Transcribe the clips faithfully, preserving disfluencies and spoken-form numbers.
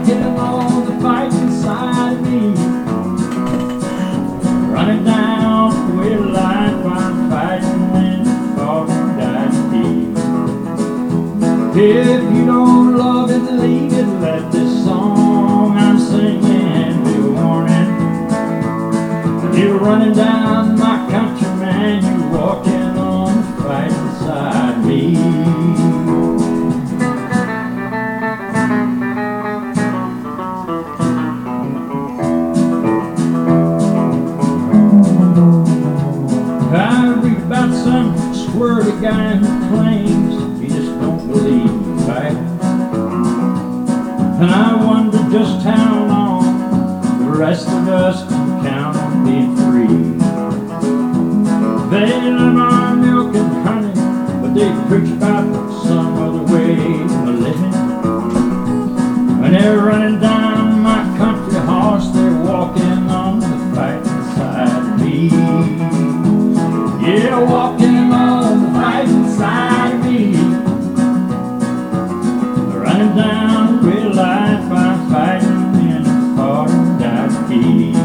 walking on the fight inside me, running down the way of life. I'm fighting in the fog and die deep. If you don't love it, leave it. Let this song I'm singing be a warning. You're running down my country, man. You're walking on the fight inside me. I read about some squirrely guy who claims he just don't believe in fight. And I wonder just how long the rest of us can count on being free. They live on milk and honey, but they preach about some other way of living. When they're running down my country horse, they're walking on the fight inside me. Yeah, walking on the fight inside me. Running down real life, I'm fighting in a far and die key.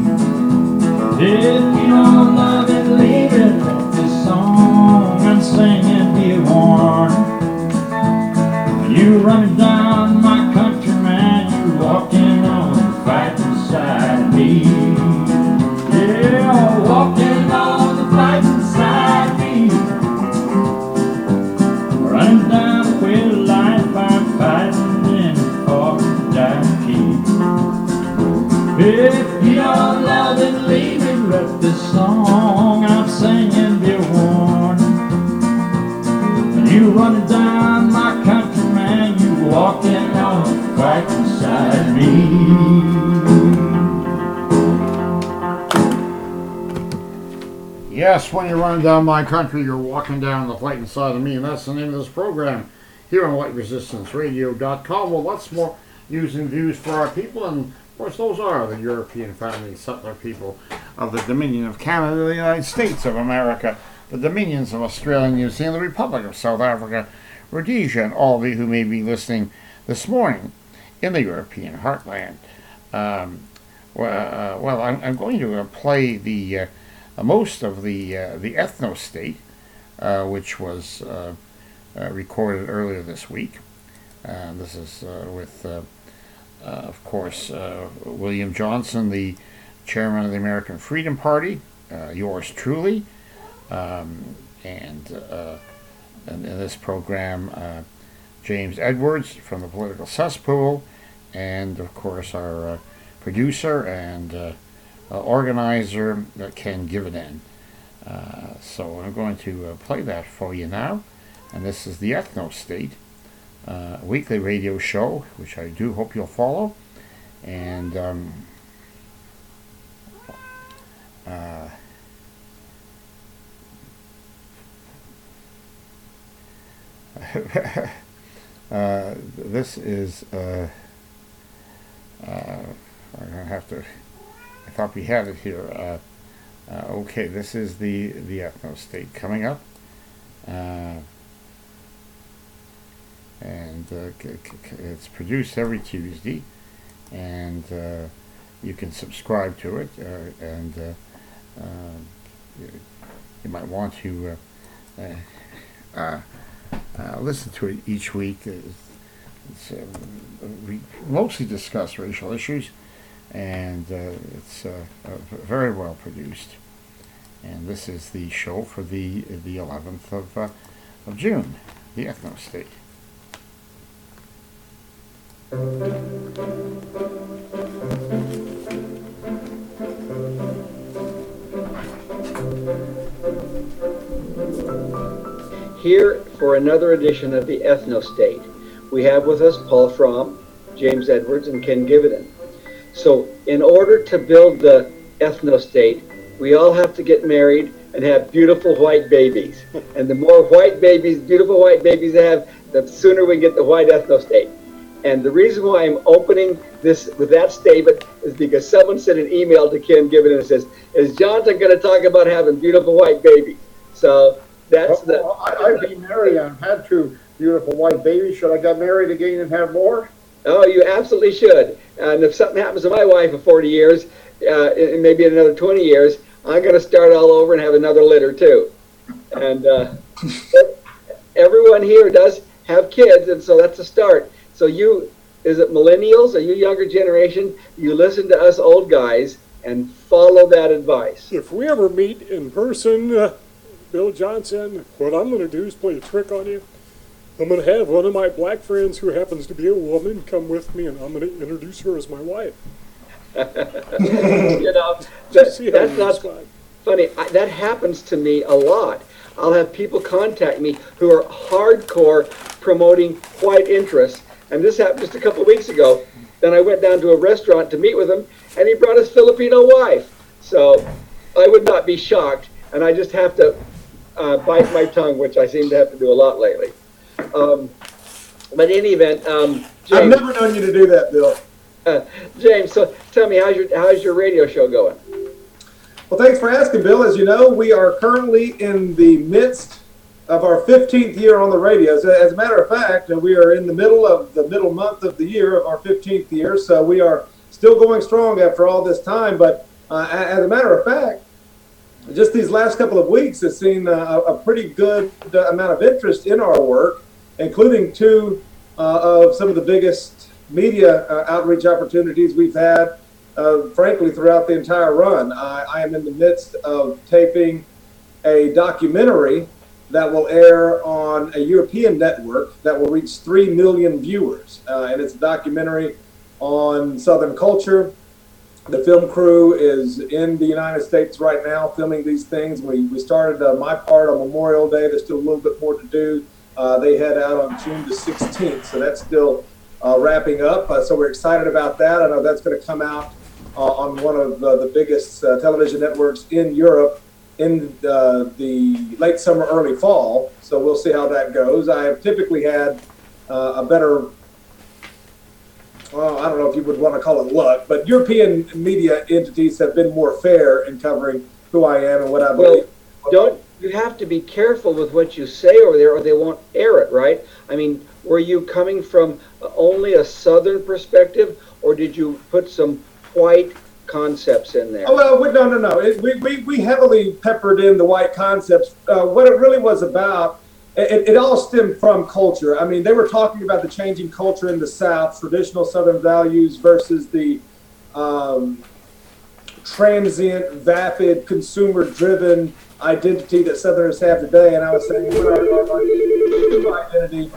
If you don't love it, leave it. Let this song I'm singing be a warning. You running down my country, man, you walking on the fight inside me. Yeah, walking on the fight inside me. Running down the way of life, I'm fighting in a far and die key. If you don't love it, leave it. Let this song I'm singing be a warning. When you running down my country, man, you walking on the fight inside me. Yes, when you're running down my country, you're walking down the fight inside of me, and that's the name of this program here on Light Resistance Radio dot com. Well, lots more news and views for our people, and of course, those are the European family settler people of the Dominion of Canada, the United States of America, the Dominions of Australia, New Zealand, the Republic of South Africa, Rhodesia, and all of you who may be listening this morning in the European heartland. Um, well, uh, well, I'm, I'm going to uh, play the uh, uh, most of the uh, the Ethno State, uh, which was uh, uh, recorded earlier this week. Uh, this is uh, with. Uh, Uh, of course, uh, William Johnson, the chairman of the American Freedom Party, uh, yours truly, um, and, uh, and in this program, uh, James Edwards from the Political Cesspool, and of course our uh, producer and uh, uh, organizer, uh, Ken Givenden. Uh, so I'm going to uh, play that for you now, and this is the Ethno State. Uh, a weekly radio show, which I do hope you'll follow, and um, uh, uh, this is uh, uh, I'm gonna have to. I thought we had it here. Uh, uh, okay, this is the the Ethno State coming up. Uh, and uh, c- c- it's produced every Tuesday, and uh, you can subscribe to it, uh, and uh, uh, you, you might want to uh, uh, uh, listen to it each week. It's, it's, uh, we mostly discuss racial issues, and uh, it's uh, uh, very well produced. And this is the show for the the eleventh of uh, of June, the Ethno State. Here for another edition of the Ethno State, we have with us Paul Fromm, James Edwards, and Ken Givenden. So in order to build the Ethno State, we all have to get married and have beautiful white babies. And the more white babies, beautiful white babies have, the sooner we get the white Ethno State. And the reason why I'm opening this with that statement is because someone sent an email to Ken Givenden and says, is Jonathan going to talk about having beautiful white babies? So that's well, the... Well, I, I've been married. I've had two beautiful white babies. Should I get married again and have more? Oh, you absolutely should. And if something happens to my wife in forty years, uh, and maybe in another twenty years, I'm going to start all over and have another litter too. And uh, everyone here does have kids, and so that's a start. So you, is it millennials? Are you younger generation? You listen to us old guys and follow that advice. If we ever meet in person, uh, Bill Johnson, what I'm going to do is play a trick on you. I'm going to have one of my black friends who happens to be a woman come with me, and I'm going to introduce her as my wife. You know, that, See how that's you not respond. funny. I, that happens to me a lot. I'll have people contact me who are hardcore promoting white interests, and this happened just a couple of weeks ago. Then I went down to a restaurant to meet with him, and he brought his Filipino wife. So I would not be shocked, and I just have to uh, bite my tongue, which I seem to have to do a lot lately. Um, but in any event, um, James, I've never known you to do that, Bill. uh, James, so tell me, how's your how's your radio show going? Well, thanks for asking, Bill. As you know, we are currently in the midst of our fifteenth year on the radio. So as a matter of fact, we are in the middle of the middle month of the year of our fifteenth year. So we are still going strong after all this time. But uh, as a matter of fact, just these last couple of weeks has seen a, a pretty good amount of interest in our work, including two uh, of some of the biggest media uh, outreach opportunities we've had, uh, frankly, throughout the entire run. I, I am in the midst of taping a documentary that will air on a European network that will reach three million viewers. Uh, and it's a documentary on Southern culture. The film crew is in the United States right now filming these things. We, we started uh, my part on Memorial Day. There's still a little bit more to do. Uh, they head out on June the sixteenth, so that's still uh, wrapping up. Uh, so we're excited about that. I know that's going to come out uh, on one of uh, the biggest uh, television networks in Europe in uh, the late summer, early fall. So we'll see how that goes. I have typically had uh, a better, well, I don't know if you would want to call it luck, but European media entities have been more fair in covering who I am and what I believe. Well, don't you have to be careful with what you say over there, or they won't air it, right? I mean, were you coming from only a Southern perspective, or did you put some white concepts in there? Oh, well, we, no, no, no. It, we, we, we heavily peppered in the white concepts. Uh, what it really was about, it, it all stemmed from culture. I mean, they were talking about the changing culture in the South, traditional Southern values versus the um, transient, vapid, consumer-driven identity that Southerners have today. And I was saying, our, our, our true identity,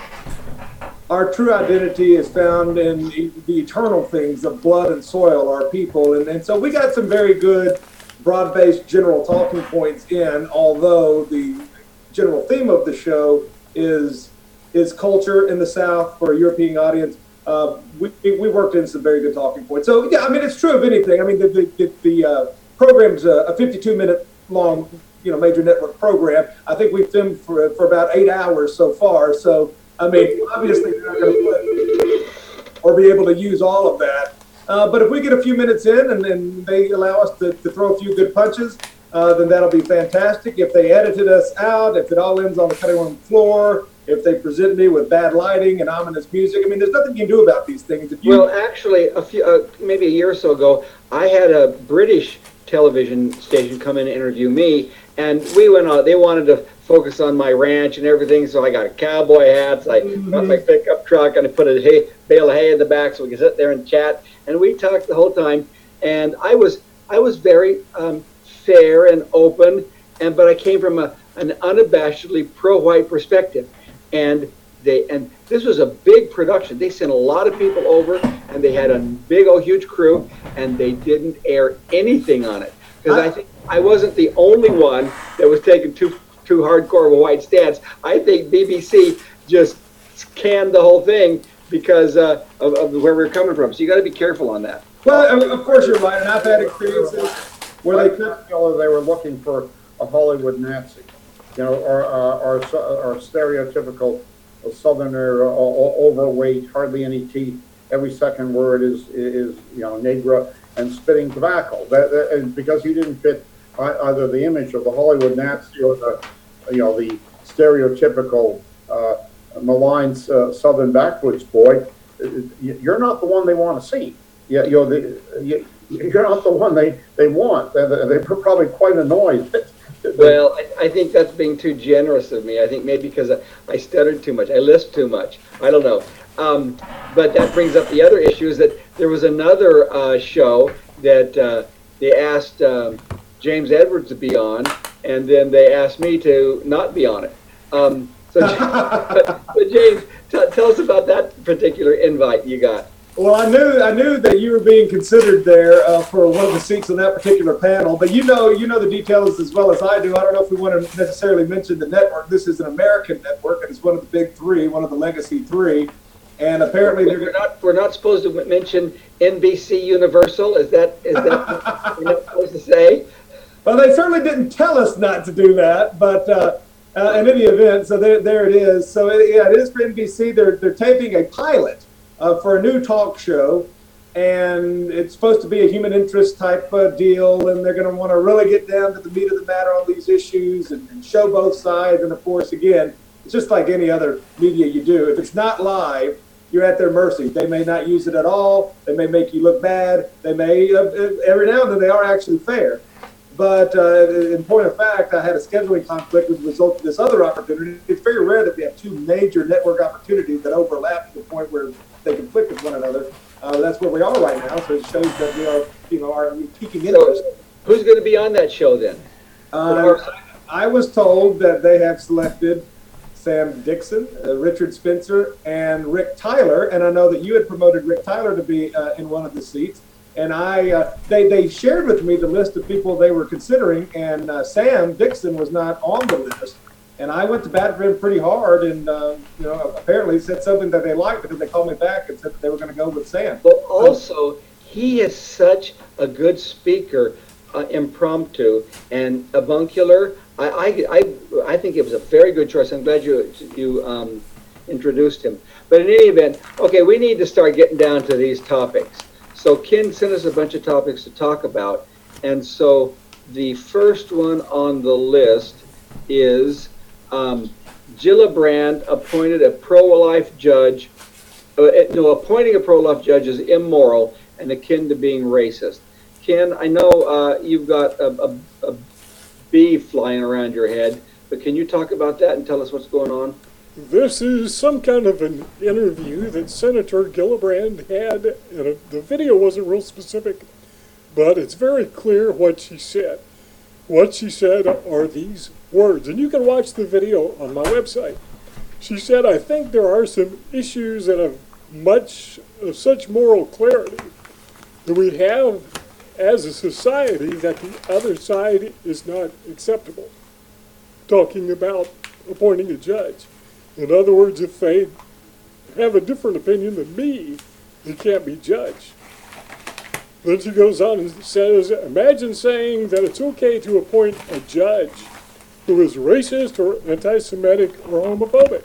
our true identity is found in the eternal things of blood and soil, our people. And, and so we got some very good, broad-based general talking points in, although the general theme of the show is is culture in the South for a European audience. Uh, we, we worked in some very good talking points. So, yeah, I mean, it's true of anything. I mean, the, the, the uh, program's a fifty-two minute long, you know, major network program. I think we've filmed for, for about eight hours so far. So, I mean, obviously you're not going to put or be able to use all of that. Uh, but if we get a few minutes in and then they allow us to, to throw a few good punches, uh, then that'll be fantastic. If they edited us out, if it all ends on the cutting room floor, if they present me with bad lighting and ominous music, I mean, there's nothing you can do about these things. If you Well, actually, a few, uh, maybe a year or so ago, I had a British television station come in and interview me, and we went on. They wanted to focus on my ranch and everything, so I got a cowboy hat, so I Mhm. got my pickup truck, and I put a hay, bale of hay in the back so we could sit there and chat. And we talked the whole time, and I was I was very um, fair and open, and but I came from a an unabashedly pro-white perspective, and they and this was a big production. They sent a lot of people over, and they had a big old huge crew, and they didn't air anything on it because I think I wasn't the only one that was taking too too hardcore of a white stance. I think B B C just canned the whole thing because uh, of, of where we we're coming from. So you got to be careful on that. well, of course you're right, and I've had experiences where they could. Or they were looking for a Hollywood Nazi, you know, or uh, or, or stereotypical Southerner, uh, overweight, hardly any teeth. Every second word is is you know Negro and spitting tobacco. That, that and because he didn't fit either the image of the Hollywood Nazi or the you know the stereotypical uh, malign uh, Southern backwoods boy. you're not the one they want to see. Yeah, you know, the, you, you're not the one they, they want. They're, they're probably quite annoyed. Well, I, I think that's being too generous of me. I think maybe because I, I stuttered too much. I lisped too much. I don't know. Um, but that brings up the other issue is that there was another uh, show that uh, they asked um, James Edwards to be on, and then they asked me to not be on it. Um, so, but, but James, t- tell us about that particular invite you got. Well, I knew I knew that you were being considered there uh, for one of the seats on that particular panel, but you know you know the details as well as I do. I don't know if we want to necessarily mention the network. This is an American network, and it's one of the big three, one of the legacy three, and apparently they're we're not we're not supposed to mention N B C Universal. Is that is that we're not supposed to say? Well, they certainly didn't tell us not to do that, but uh, uh, in any event, so there there it is. So it, yeah, it is for N B C. They're they're taping a pilot Uh, for a new talk show, and it's supposed to be a human interest type uh, deal, and they're going to want to really get down to the meat of the matter on these issues and, and show both sides. And of course, again, it's just like any other media you do. If it's not live, you're at their mercy. They may not use it at all. They may make you look bad. They may, uh, every now and then, they are actually fair. But uh, in point of fact, I had a scheduling conflict as a result of this other opportunity. It's very rare that we have two major network opportunities that overlap to the point where they conflict with one another. Uh, that's where we are right now, so it shows that we are, you know, are peaking interest. So, who's going to be on that show then? Uh, I was told that they have selected Sam Dixon, uh, Richard Spencer, and Rick Tyler, and I know that you had promoted Rick Tyler to be uh, in one of the seats. And I, uh, they, they shared with me the list of people they were considering, and uh, Sam Dixon was not on the list. And I went to bat for him pretty hard, and uh, you know, apparently said something that they liked because they called me back and said that they were going to go with Sam. But also, he is such a good speaker, uh, impromptu and avuncular. I, I, I, I think it was a very good choice. I'm glad you you um, introduced him. But in any event, okay, we need to start getting down to these topics. So Ken sent us a bunch of topics to talk about, and so the first one on the list is um, Gillibrand appointed a pro-life judge. Uh, no, appointing a pro-life judge is immoral and akin to being racist. Ken, I know uh, you've got a, a, a bee flying around your head, but can you talk about that and tell us what's going on? This is some kind of an interview that Senator Gillibrand had, and a, the video wasn't real specific, but it's very clear what she said. What she said are these words, and you can watch the video on my website. She said, "I think there are some issues that have much of such moral clarity that we have as a society that the other side is not acceptable." Talking about appointing a judge. In other words, if they have a different opinion than me, they can't be judged. Then she goes on and says, imagine saying that it's okay to appoint a judge who is racist or anti-Semitic or homophobic.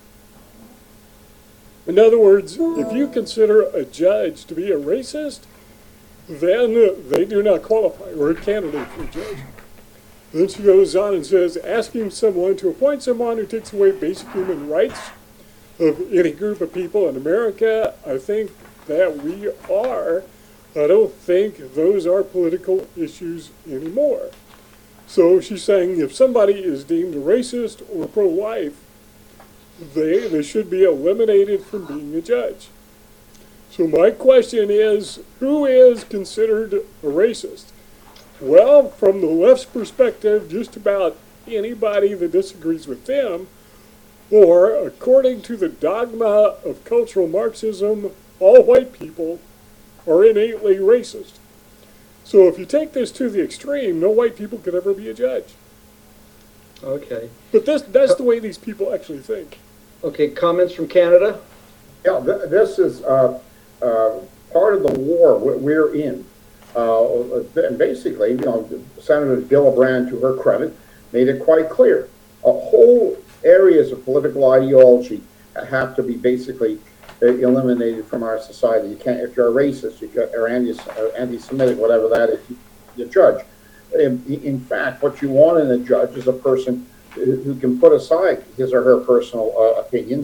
In other words, if you consider a judge to be a racist, then they do not qualify or a candidate for a judge. Then she goes on and says, asking someone to appoint someone who takes away basic human rights of any group of people in America, I think that we are. I don't think those are political issues anymore. So she's saying if somebody is deemed a racist or pro-life, they, they should be eliminated from being a judge. So my question is, who is considered a racist? Well, from the left's perspective, just about anybody that disagrees with them, or according to the dogma of cultural Marxism, all white people are innately racist. So if you take this to the extreme, no white people could ever be a judge. Okay. But this, that's the way these people actually think. Okay, comments from Canada? Yeah, th- this is uh, uh, part of the war we're in. Uh, and basically, you know, Senator Gillibrand, to her credit, made it quite clear. A whole areas of political ideology have to be basically eliminated from our society. You can't, if you're a racist, if you're anti-Semitic, whatever that is, you judge. In, in fact, what you want in a judge is a person who can put aside his or her personal uh, opinions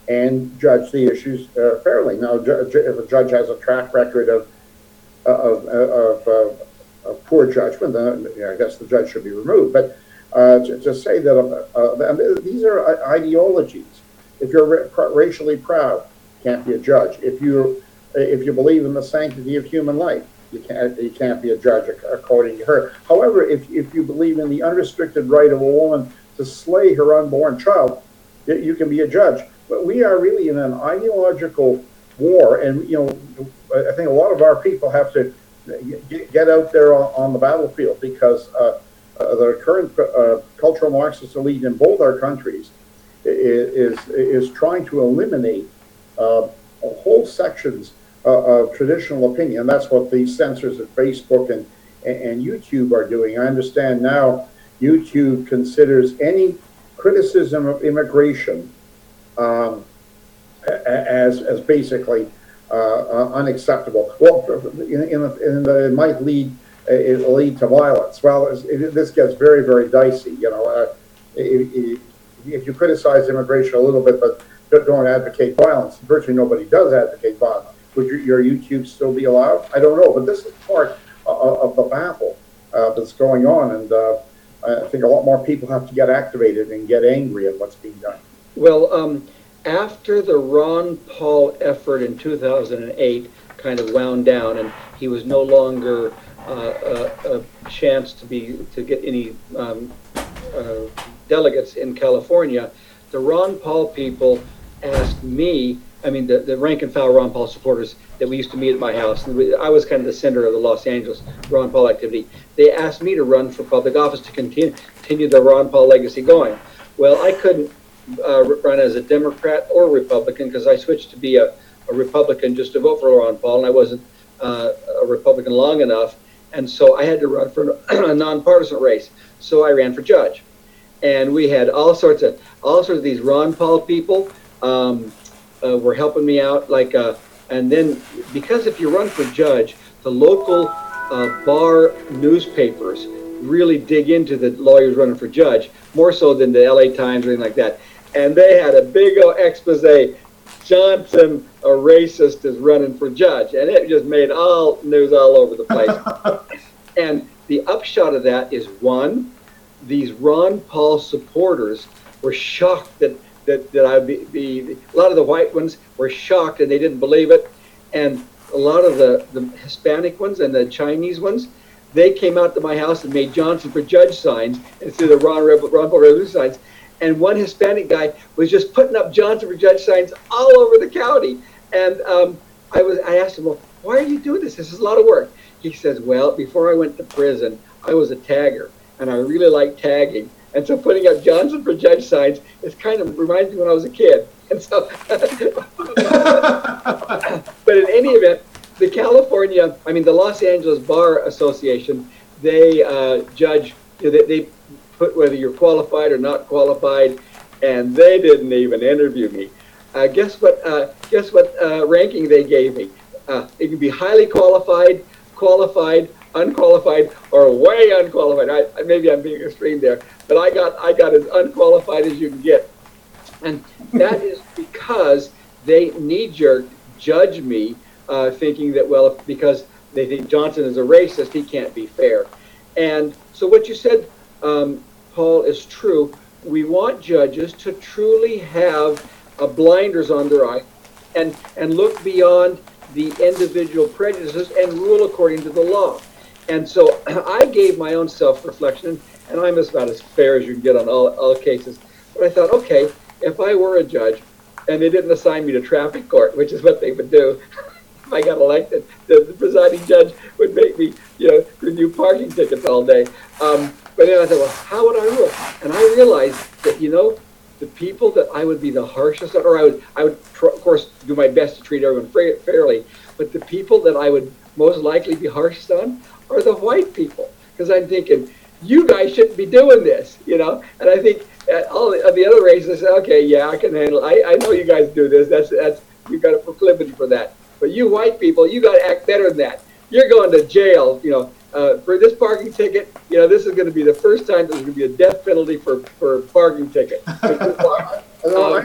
and judge the issues uh, fairly. Now, ju- ju- if a judge has a track record of of, of, of, of poor judgment, then you know, I guess the judge should be removed. But uh, to, to say that uh, uh, these are ideologies. If you're ra- racially proud, you can't be a judge. If you if you believe in the sanctity of human life, you can't you can't be a judge according to her. However, if if you believe in the unrestricted right of a woman to slay her unborn child, you can be a judge. But we are really in an ideological war, and you know, I think a lot of our people have to get out there on the battlefield, because uh, uh, the current uh, cultural Marxist elite in both our countries is is trying to eliminate uh, whole sections uh, of traditional opinion. That's what the censors at Facebook and and YouTube are doing. I understand now YouTube considers any criticism of immigration um, as as basically uh, uh, unacceptable. Well, in, in, the, in the, it might lead it lead to violence. Well, it, this gets very very dicey. You know, uh, if, if you criticize immigration a little bit, but don't advocate violence, virtually nobody does advocate violence. Would your, your YouTube still be allowed? I don't know, but this is part of, of the battle uh, that's going on, and uh, I think a lot more people have to get activated and get angry at what's being done. Well, um, after the Ron Paul effort in two thousand eight kind of wound down, and he was no longer uh, a, a chance to be to get any um, uh, delegates in California, the Ron Paul people asked me, I mean, the, the rank and file Ron Paul supporters that we used to meet at my house, and we, I was kind of the center of the Los Angeles Ron Paul activity. They asked me to run for public office to continue, continue the Ron Paul legacy going. Well, I couldn't uh, run as a Democrat or Republican, because I switched to be a, a Republican just to vote for Ron Paul, and I wasn't uh, a Republican long enough, and so I had to run for a nonpartisan race. So I ran for judge, and we had all sorts of all sorts of these Ron Paul people um, uh, were helping me out, like. Uh, And then, because if you run for judge, the local uh, bar newspapers really dig into the lawyers running for judge, more so than the L A Times or anything like that. And they had a big old expose, Johnson, a racist, is running for judge. And it just made all news all over the place. And the upshot of that is, one, these Ron Paul supporters were shocked that That, that I'd be, be, a lot of the white ones were shocked and they didn't believe it. And a lot of the, the Hispanic ones and the Chinese ones, they came out to my house and made Johnson for judge signs instead of Ron, Ron Paul Revolution signs. And one Hispanic guy was just putting up Johnson for judge signs all over the county. And um, I was, I asked him, well, why are you doing this? This is a lot of work. He says, well, before I went to prison, I was a tagger and I really like tagging. And so putting up Johnson for judge signs, it kind of reminds me when I was a kid. And so, but in any event, the California, I mean, the Los Angeles Bar Association, they uh, judge, you know, they, they put whether you're qualified or not qualified, and they didn't even interview me. Uh, guess what? Uh, guess what uh, ranking they gave me? Uh, it could be highly qualified, qualified, unqualified, or way unqualified. I, maybe I'm being extreme there, but I got I got as unqualified as you can get, and that is because they knee-jerk judge me, uh, thinking that, well, if, because they think Johnson is a racist, he can't be fair. And so what you said, um, Paul, is true. We want judges to truly have uh, blinders on their eye and and look beyond the individual prejudices and rule according to the law. And so I gave my own self-reflection, and I'm about as fair as you can get on all, all cases. But I thought, okay, if I were a judge and they didn't assign me to traffic court, which is what they would do, if I got elected, the, the presiding judge would make me, you know, renew parking tickets all day. Um, but then I thought, well, how would I rule? And I realized that, you know, the people that I would be the harshest on, or I would, I would, tr- of course, do my best to treat everyone fa- fairly, but the people that I would most likely be harshest on are the white people, because I'm thinking, you guys shouldn't be doing this, you know. And I think at all the, the other races, I say, okay, yeah, I can handle. I, I know you guys do this. That's that's you've got a proclivity for that. But you white people, you got to act better than that. You're going to jail, you know, uh, for this parking ticket. You know, this is going to be the first time there's going to be a death penalty for for parking ticket. I, I, have, I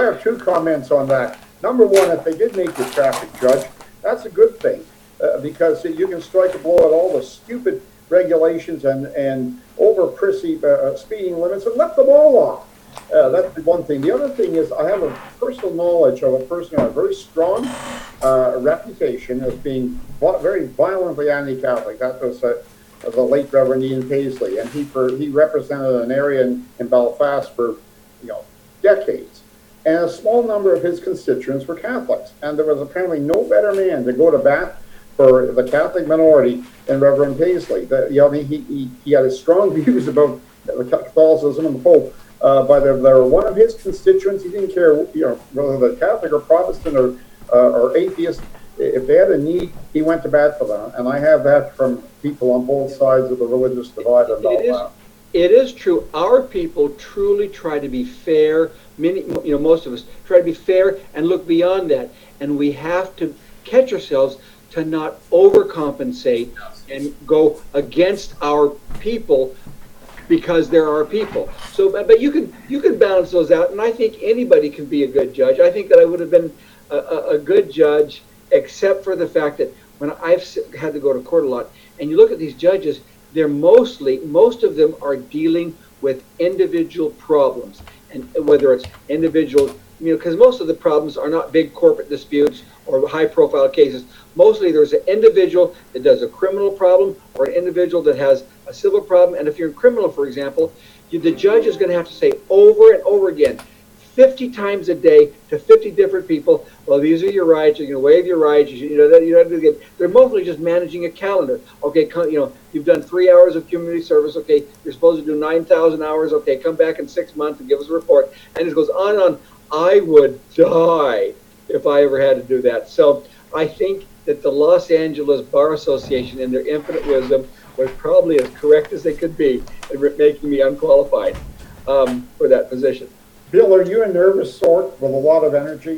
have two comments on that. Number one, if they did make the traffic judge, that's a good thing, uh, because you can strike a blow at all the stupid regulations and, and over prissy uh, speeding limits and let them all off. Uh, that's the one thing. The other thing is I have a personal knowledge of a person who had a very strong uh, reputation as being very violently anti-Catholic. That was uh, the late Reverend Ian Paisley, and he for, he represented an area in, in Belfast for you know decades. And a small number of his constituents were Catholics, and there was apparently no better man to go to bat for the Catholic minority than Reverend Paisley. The, you know, he, he he had strong views about Catholicism and the Pope. Uh, but if they were one of his constituents, he didn't care, you know, whether they're Catholic or Protestant or uh, or atheist. If they had a need, he went to bat for them. And I have that from people on both sides of the religious divide. It, it is, it is true. Our people truly try to be fair. Many, you know, most of us try to be fair and look beyond that. And we have to catch ourselves to not overcompensate and go against our people, because there are people. So, but you can you can balance those out, and I think anybody can be a good judge. I think that I would have been a, a, a good judge, except for the fact that when I've had to go to court a lot, and you look at these judges, they're mostly, most of them are dealing with individual problems, and whether it's individual, you know, because most of the problems are not big corporate disputes or high-profile cases. Mostly there's an individual that does a criminal problem or an individual that has a civil problem. And if you're a criminal, for example, you, the judge is going to have to say over and over again, fifty times a day to fifty different people, well, these are your rights, you're going to waive your rights, you, you know, that, you know, they're mostly just managing a calendar. Okay, come, you know, you've done three hours of community service, okay, you're supposed to do nine thousand hours, okay, come back in six months and give us a report. And it goes on and on. I would die if I ever had to do that. So I think that the Los Angeles Bar Association, in their infinite wisdom, was probably as correct as they could be in making me unqualified um, for that position. Bill, are you a nervous sort with a lot of energy?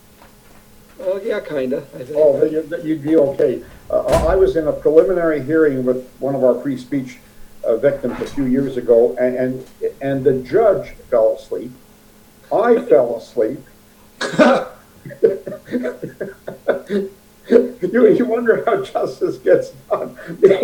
Well, yeah, kind of. I think. Oh, then you'd, you'd be okay. Uh, I was in a preliminary hearing with one of our free speech uh, victims a few years ago, and, and and the judge fell asleep. I fell asleep. you, you wonder how justice gets done.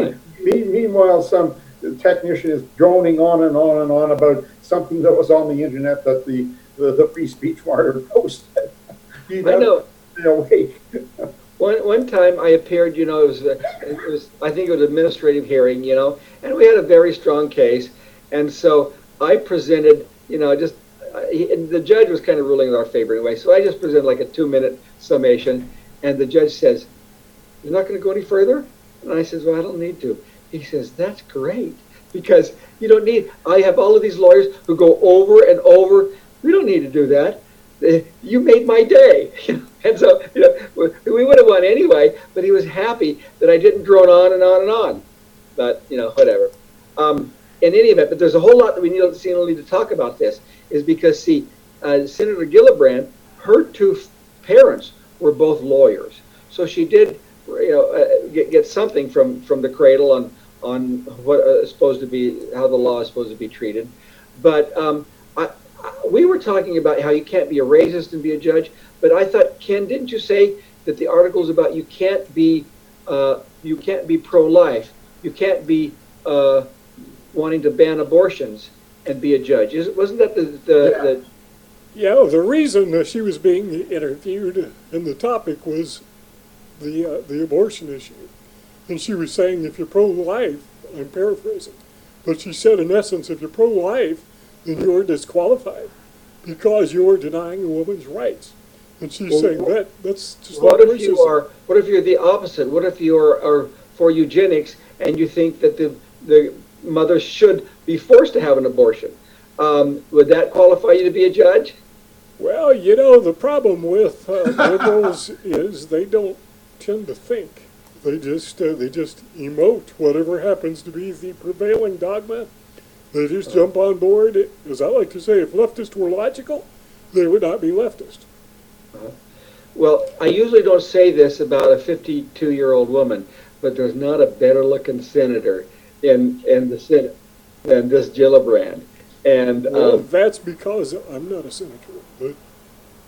Me, meanwhile, some technician is droning on and on and on about something that was on the internet that the, the, the Free Speech Martyr posted. I know. Awake. One one time I appeared, you know, it was, it was I think it was an administrative hearing, you know, and we had a very strong case, and so I presented, you know, just uh, he, and the judge was kind of ruling in our favor anyway, so I just presented like a two-minute summation, and the judge says, "You're not going to go any further?" And I says, "Well, I don't need to." He says, "That's great, because you don't need, I have all of these lawyers who go over and over. We don't need to do that. You made my day." And so, you know, we would have won anyway, but he was happy that I didn't drone on and on and on. But, you know, whatever. Um, in any event, but there's a whole lot that we need to, need to talk about this, is because, see, uh, Senator Gillibrand, her two parents were both lawyers. So she did, you know, uh, get, get something from, from the cradle on, on what uh, is supposed to be, how the law is supposed to be treated. But um, I, I, we were talking about how you can't be a racist and be a judge. But I thought, Ken, didn't you say that the article is about you can't be uh, you can't be pro-life, you can't be uh, wanting to ban abortions and be a judge? Is, wasn't that the the, yeah. the yeah the reason that she was being interviewed and the topic was the uh, the abortion issue, and she was saying if you're pro-life, I'm paraphrasing, but she said in essence if you're pro-life, then you're disqualified because you're denying a woman's rights. And she's well, saying that that's just what like if racism. you are what if you're the opposite? What if you are, are for eugenics and you think that the the mother should be forced to have an abortion? Um, would that qualify you to be a judge? Well, you know, the problem with uh, liberals is they don't tend to think. They just uh, they just emote whatever happens to be the prevailing dogma. They just jump on board. As I like to say, if leftists were logical, they would not be leftist. Uh, well, I usually don't say this about a fifty-two-year-old woman, but there's not a better-looking senator in in the Senate than this Gillibrand. And well, um, that's because I'm not a senator. But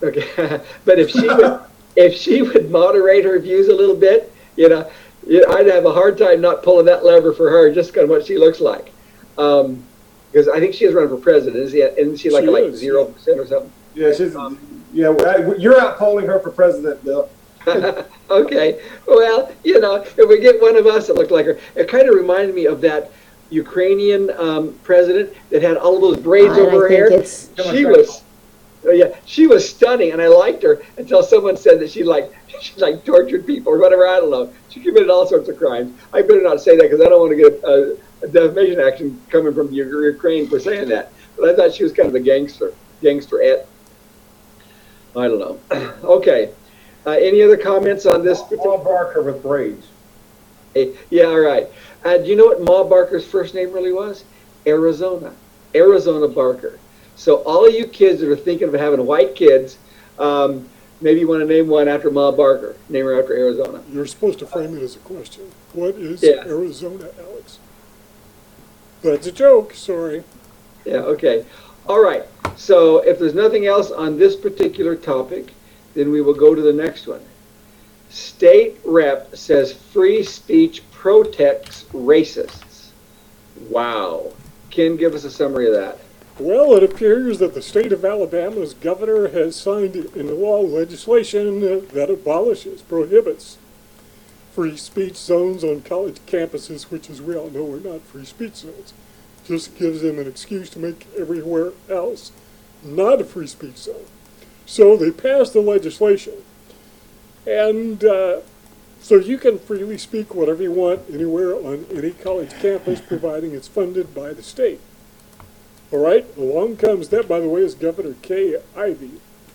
Okay, but if she would, if she would moderate her views a little bit, you know, you I'd have a hard time not pulling that lever for her just because of what she looks like. Um, because I think she is running for president, isn't she? Isn't she like She like is, zero percent or something? Yeah, she's. Yeah, I- you're out polling her for president, Bill. Okay, well, you know, if we get one of us that looked like her, it kind of reminded me of that Ukrainian um, president that had all of those braids I over her think hair. it's She was, oh, yeah, she was stunning, and I liked her until someone said that she like she like tortured people or whatever. I don't know. She committed all sorts of crimes. I better not say that because I don't want to get a, a defamation action coming from Ukraine for saying that. But I thought she was kind of a gangster, gangsterette. I don't know. Okay. Uh, any other comments on this? Paul Barker with braids. Hey, yeah, all right. Uh, do you know what Ma Barker's first name really was? Arizona. Arizona Barker. So all of you kids that are thinking of having white kids, um, maybe you want to name one after Ma Barker. Name her after Arizona. You're supposed to frame it as a question. What is Yeah. Arizona, Alex? That's a joke, sorry. Yeah, okay. All right. So if there's nothing else on this particular topic, then we will go to the next one. State rep says free speech protects racists. Wow. Ken, give us a summary of that. Well, it appears that the state of Alabama's governor has signed into law legislation that abolishes, prohibits free speech zones on college campuses, which, as we all know, are not free speech zones. Just gives them an excuse to make everywhere else not a free speech zone. So they passed the legislation, and uh, so you can freely speak whatever you want anywhere on any college campus, providing it's funded by the state. All right, along comes, that by the way is Governor Kay Ivey,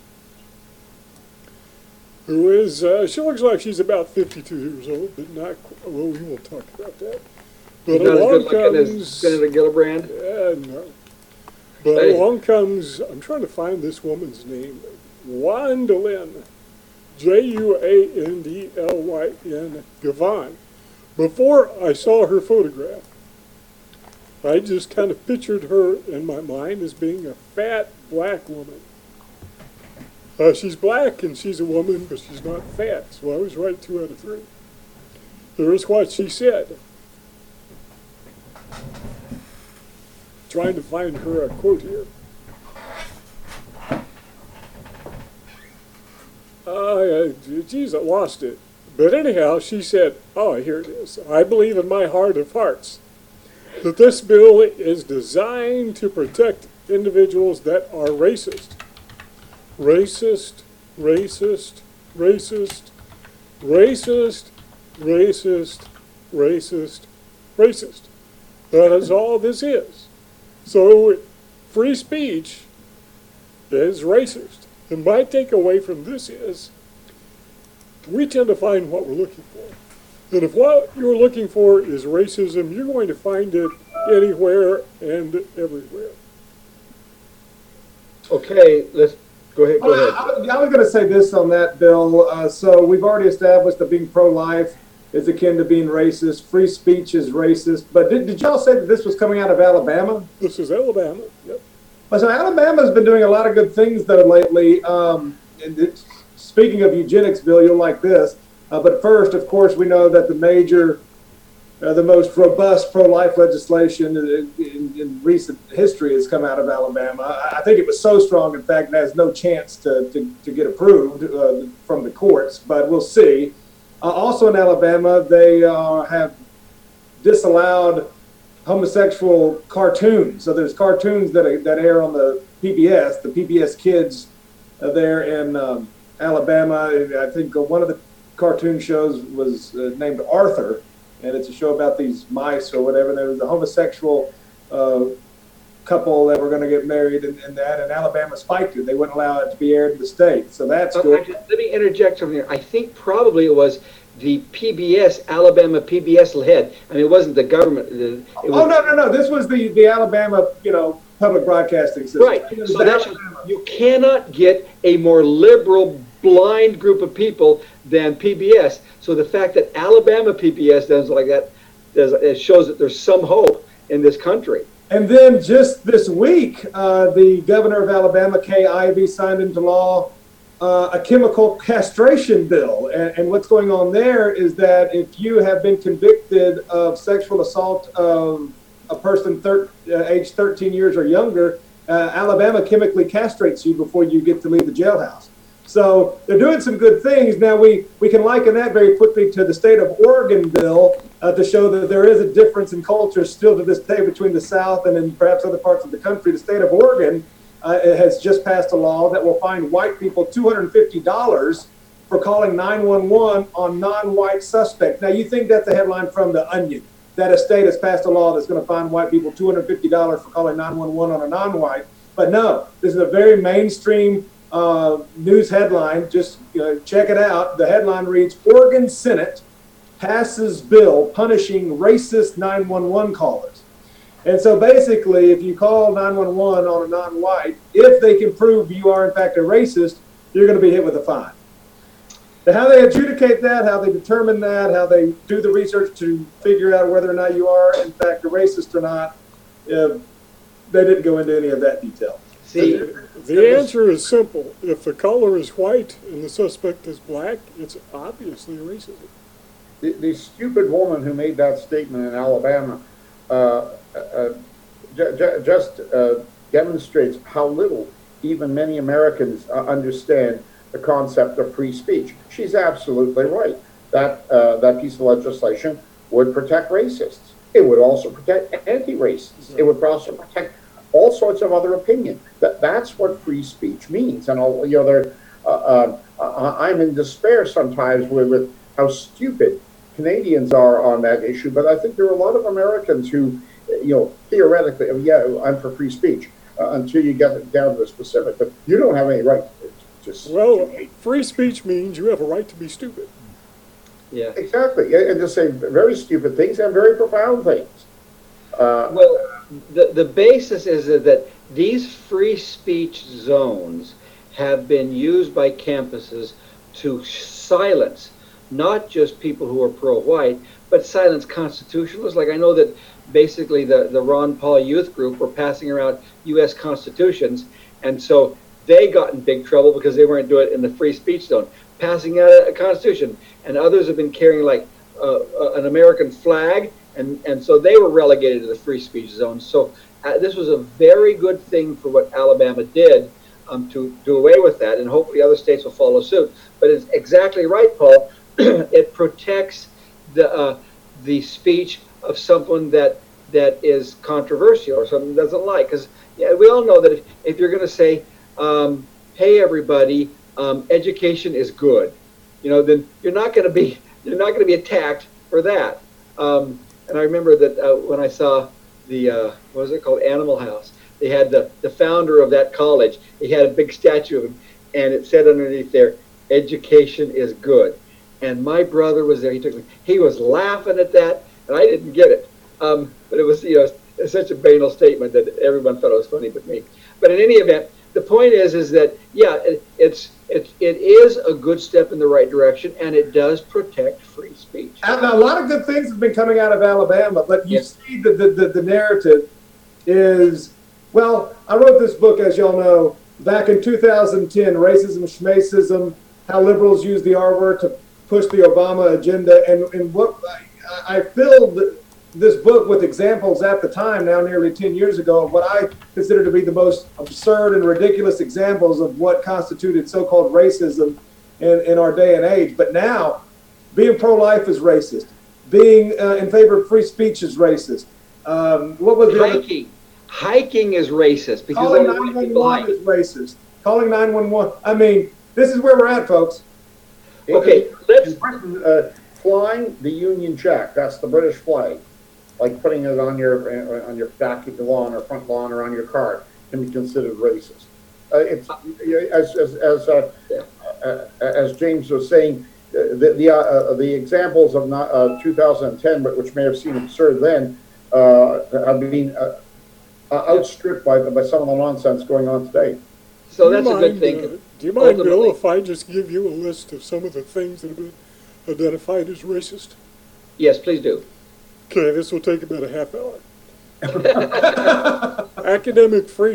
who is, uh, she looks like she's about fifty-two years old, but not, qu- well, we won't talk about that. But Not as along good looking as comes, Senator Gillibrand. yeah, no. But Hey. along comes, I'm trying to find this woman's name, Wanda Lynn, J U A N D L Y N, Gavon. Before I saw her photograph, I just kind of pictured her in my mind as being a fat black woman. Uh, she's black and she's a woman, but she's not fat, so I was right two out of three. Here's what she said. Trying to find her a quote here. Uh, geez, I lost it. But anyhow, she said, oh, here it is. I believe in my heart of hearts that this bill is designed to protect individuals that are racist. Racist, racist, racist, racist, racist, racist, racist. That is all this is. So, free speech is racist. And my takeaway from this is, we tend to find what we're looking for. And if what you're looking for is racism, you're going to find it anywhere and everywhere. Okay, let's go ahead. Go Well, ahead. I, I was going to say this on that, Bill. Uh, so we've already established that being pro-life is akin to being racist. Free speech is racist. But did, did y'all say that this was coming out of Alabama? This is Alabama. Yep. Well, so Alabama's been doing a lot of good things, though, lately. Um, and it, speaking of eugenics, Bill, you'll like this. Uh, but first, of course, we know that the major, uh, the most robust pro-life legislation in, in, in recent history has come out of Alabama. I, I think it was so strong, in fact, it has no chance to, to, to get approved uh, from the courts, but we'll see. Uh, also in Alabama, they uh, have disallowed homosexual cartoons. So there's cartoons that that air on the P B S, the P B S Kids uh, there in um, Alabama. I think uh, one of the cartoon shows was uh, named Arthur, and it's a show about these mice or whatever. There was a homosexual uh, couple that were going to get married, and, and that, and Alabama spiked it. They wouldn't allow it to be aired in the state. So that's Uh, good. actually, let me interject something here. I think probably it was the P B S, Alabama P B S head. I mean, it wasn't the government. It was, Oh, no, no, no. This was the, the Alabama, you know, public broadcasting system. Right. It was So that's, Alabama. you cannot get a more liberal, blind group of people than P B S. So the fact that Alabama P B S does like that, does, it shows that there's some hope in this country. And then just this week, uh, the governor of Alabama, Kay Ivey, signed into law uh, a chemical castration bill. And, and what's going on there is that if you have been convicted of sexual assault of a person thir- uh, age thirteen years or younger, uh, Alabama chemically castrates you before you get to leave the jailhouse. So they're doing some good things. Now we, we can liken that very quickly to the state of Oregon bill uh, to show that there is a difference in culture still to this day between the South and in perhaps other parts of the country. The state of Oregon uh, has just passed a law that will fine white people two hundred fifty dollars for calling nine one one on non-white suspects. Now you think that's a headline from The Onion, that a state has passed a law that's going to fine white people two hundred fifty dollars for calling nine one one on a non-white. But no, this is a very mainstream uh, news headline. Just uh, check it out. The headline reads, Oregon Senate passes bill punishing racist nine one one callers. And so basically, if you call nine one one on a non-white, if they can prove you are in fact a racist, you're going to be hit with a fine. Now, how they adjudicate that, how they determine that, how they do the research to figure out whether or not you are in fact a racist or not, uh, they didn't go into any of that detail. See, The answer is simple. If the caller is white and the suspect is black, it's obviously racism. The, the stupid woman who made that statement in Alabama uh, uh, j- j- just uh, demonstrates how little even many Americans uh, understand the concept of free speech. She's absolutely right. That uh, that piece of legislation would protect racists. It would also protect anti-racists. It would also protect all sorts of other opinion. That that's what free speech means. And I'll, you know, there, uh, uh, I'm in despair sometimes with, with how stupid Canadians are on that issue. But I think there are a lot of Americans who, you know, theoretically, oh, yeah, I'm for free speech uh, until you get down to the specific. But you don't have any right to just. Well, free speech means you have a right to be stupid. yeah. Exactly, and to say very stupid things and very profound things. Uh, Well, the, the basis is that these free speech zones have been used by campuses to silence not just people who are pro-white, but silence constitutionalists. Like I know that basically the, the Ron Paul youth group were passing around U S constitutions, and so they got in big trouble because they weren't doing it in the free speech zone, passing out a, a constitution. And others have been carrying like uh, uh, an American flag, and, and so they were relegated to the free speech zone. So uh, this was a very good thing for what Alabama did um, to do away with that, and hopefully other states will follow suit. But it's exactly right, Paul. It protects the uh, the speech of someone that that is controversial or someone doesn't like. Because yeah, we all know that if, if you're going to say, um, "Hey, everybody, um, education is good," you know, then you're not going to be you're not going to be attacked for that. Um, and I remember that uh, when I saw the uh, what was it called, Animal House, they had the the founder of that college. He had a big statue of him, and it said underneath there, "Education is good." And my brother was there. He took me. He was laughing at that, and I didn't get it. Um, but it was, you know, it's such a banal statement that everyone thought it was funny but me. But in any event, the point is, is that yeah, it, it's it it is a good step in the right direction, and it does protect free speech. And a lot of good things have been coming out of Alabama, but you Yes. see the, the, the, the narrative is, well, I wrote this book, as y'all know, back in two thousand ten, Racism, Schmacism, How Liberals Use the R Word to Push the Obama Agenda. And, and what I, I filled this book with examples at the time, now nearly ten years ago, of what I consider to be the most absurd and ridiculous examples of what constituted so-called racism in, in our day and age. But now, being pro-life is racist. Being uh, in favor of free speech is racist. Um, what was the other? Hiking, hiking is racist because Calling only white nine people one one hike. is racist. Calling nine one one. I mean, this is where we're at, folks. Okay, let's. in Britain, uh, flying the Union Jack, that's the British flag, like putting it on your uh, on your back of the lawn or front lawn or on your car, can be considered racist. Uh, it's as as as, uh, uh, as James was saying, uh, the the, uh, the examples of not, uh, two thousand ten, but which may have seemed absurd then, uh, have been uh, outstripped by by some of the nonsense going on today. So Do you that's a good mind, thing. uh, do you mind, Bill, Ultimately- if I just give you a list of some of the things that have been identified as racist? Yes, please do. Okay, this will take about a half hour. Academic freedom.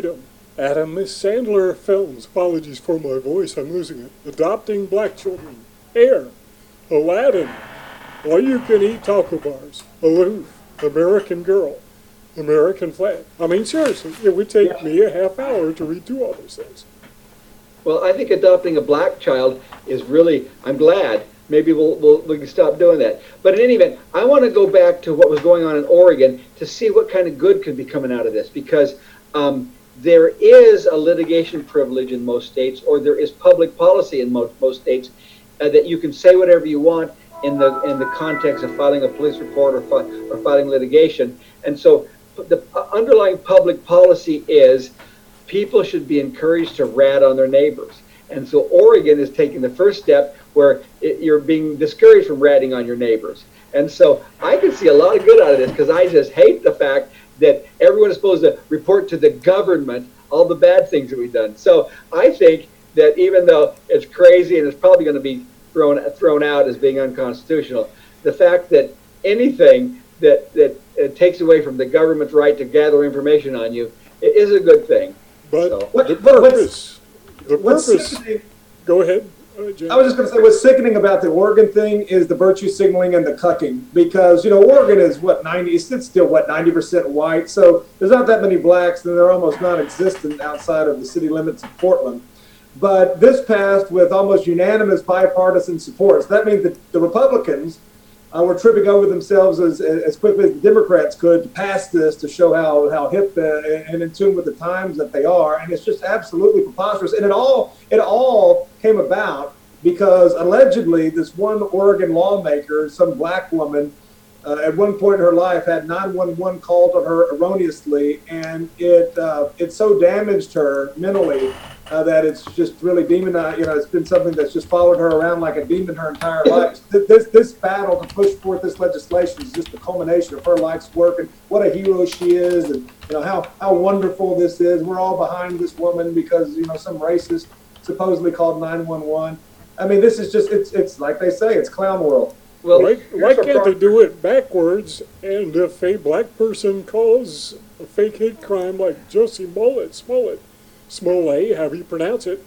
Adam Sandler films. Apologies for my voice, I'm losing it. Adopting black children. Air. Aladdin. All you can eat taco bars. Aloof. American Girl. American Flag. I mean, seriously, it would take Yeah. me a half hour to read through all those things. Well, I think adopting a black child is really, I'm glad. Maybe we'll, we'll, we can stop doing that. But in any event, I want to go back to what was going on in Oregon to see what kind of good could be coming out of this, because um, there is a litigation privilege in most states, or there is public policy in most, most states, uh, that you can say whatever you want in the in the context of filing a police report or, fi- or filing litigation. And so the underlying public policy is people should be encouraged to rat on their neighbors. And so Oregon is taking the first step where it, you're being discouraged from ratting on your neighbors. And so I can see a lot of good out of this, because I just hate the fact that everyone is supposed to report to the government all the bad things that we've done. So I think that even though it's crazy and it's probably going to be thrown thrown out as being unconstitutional, the fact that anything that that uh, takes away from the government's right to gather information on you is a good thing. But So- What- the what- what's- purpose, the What's purpose, sickening, go ahead, uh, Jim. I was just going to say, what's sickening about the Oregon thing is the virtue signaling and the cucking, because, you know, Oregon is what, ninety, it's still what, ninety percent white. So there's not that many blacks, and they're almost non-existent outside of the city limits of Portland. But this passed with almost unanimous bipartisan support. So that means that the Republicans uh, were tripping over themselves as, as quickly as the Democrats could to pass this, to show how, how hip uh, and in tune with the times that they are. And it's just absolutely preposterous. And it all, it all came about because allegedly this one Oregon lawmaker, some black woman, uh, at one point in her life had nine one one called on her erroneously, and it uh, it so damaged her mentally uh, that it's just really demonized. You know, it's been something that's just followed her around like a demon her entire life. This this battle to push forth this legislation is just the culmination of her life's work, and what a hero she is, and you know how how wonderful this is. We're all behind this woman because you know some racist supposedly called nine one one. I mean, this is just it's it's like they say, it's clown world. Well, Why, why here's a can't they pro- do it backwards? And if a black person calls a fake hate crime like Josie Smollett, Smollett, Smollett, however you pronounce it,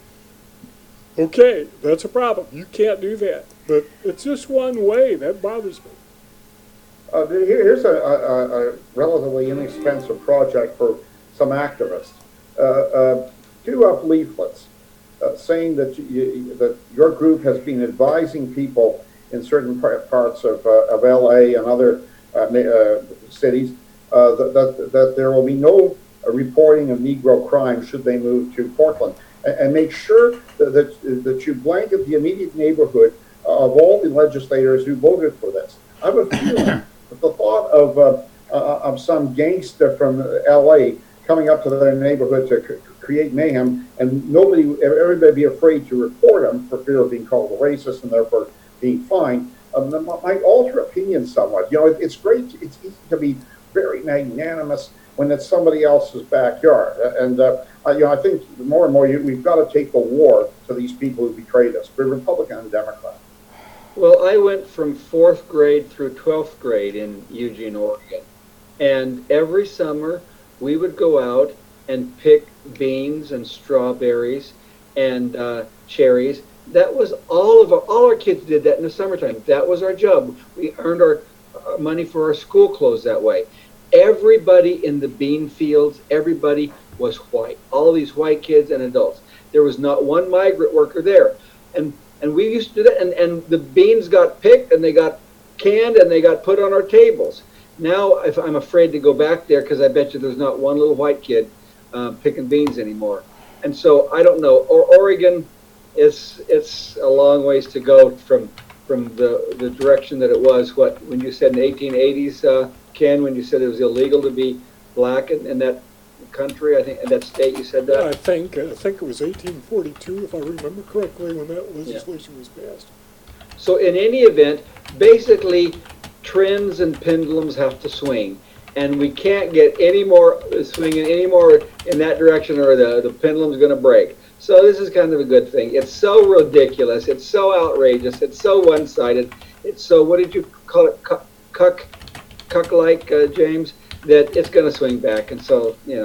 okay, that's a problem. You can't do that. But it's just one way. That bothers me. Uh, here- here's a, a, a relatively inexpensive project for some activists. Uh, uh, do up leaflets uh, saying that you, that your group has been advising people in certain par- parts of, uh, of L A and other uh, ma- uh, cities uh, that, that, that there will be no uh, reporting of Negro crime should they move to Portland. And, and make sure that, that, that you blanket the immediate neighborhood of all the legislators who voted for this. I have a feeling that the thought of, uh, uh, of some gangster from L A coming up to their neighborhood to c- create mayhem, and nobody, everybody be afraid to report them for fear of being called a racist and therefore being fined, um, might alter opinion somewhat. You know, it, it's great, it's easy to be very magnanimous when it's somebody else's backyard. And, uh, I, you know, I think more and more you, we've got to take the war to these people who betrayed us. We're Republican and Democrat. Well, I went from fourth grade through twelfth grade in Eugene, Oregon. And every summer we would go out and pick beans and strawberries and uh, cherries. That was all of our, all our kids did that in the summertime. That was our job. We earned our uh, money for our school clothes that way. Everybody in the bean fields, everybody was white. All these white kids and adults. There was not one migrant worker there. And and we used to do that, and, and the beans got picked and they got canned and they got put on our tables. Now if I'm afraid to go back there because I bet you there's not one little white kid uh, picking beans anymore. And so I don't know. Or Oregon, it's it's a long ways to go from from the the direction that it was. What when you said in the eighteen eighties, uh, Ken, when you said it was illegal to be black in, in that country, I think in that state, you said that. Yeah, I think I think it was eighteen forty-two, if I remember correctly, when that legislation yeah. was passed. So in any event, basically, trends and pendulums have to swing, and we can't get any more swinging any more in that direction, or the the pendulum's going to break. So this is kind of a good thing. It's so ridiculous. It's so outrageous. It's so one-sided. It's so, what did you call it, cuck, cuck-like, uh, James? That it's going to swing back. And so, you know,